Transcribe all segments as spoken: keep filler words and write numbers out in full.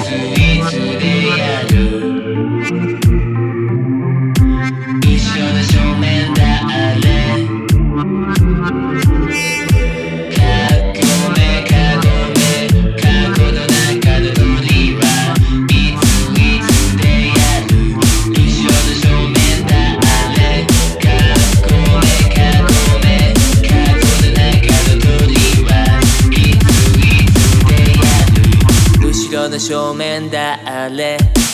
いつでやる一緒の正面だあれ囲め囲め過去の中の鳥はいついつでやる一緒の正面だあれ囲め囲め過去の中の鳥はいついつでやる後ろの正面だあれ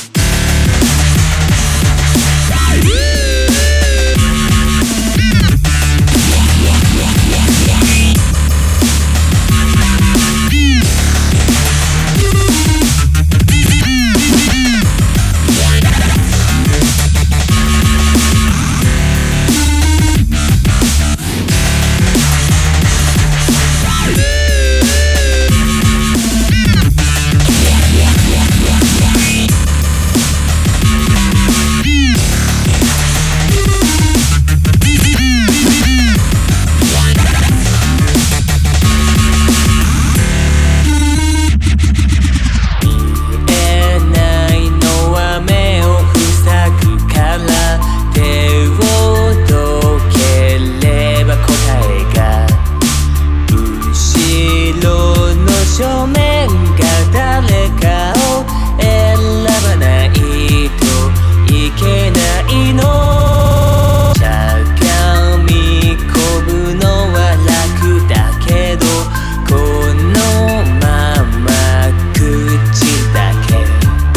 正面が誰かを選ばないといけないのしゃがみ込むのは楽だけどこのまま口だけ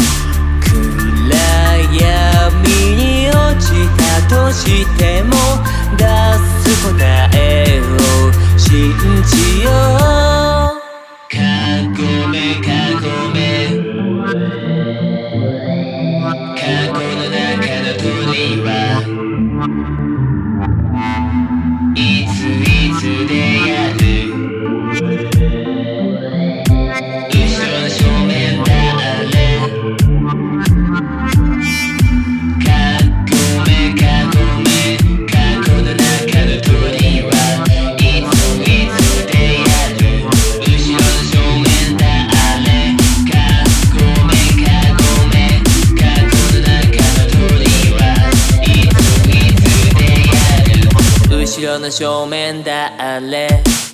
暗闇に落ちたとしても出す答えを信じよう囲め囲め過去の中の鳥はいついつでやる後ろの正面だあれ囲め囲め過去の中の鳥はいついつでやる後ろの正面だあれ囲め囲め過去の中の鳥はいついつでやる後ろの正面だあれ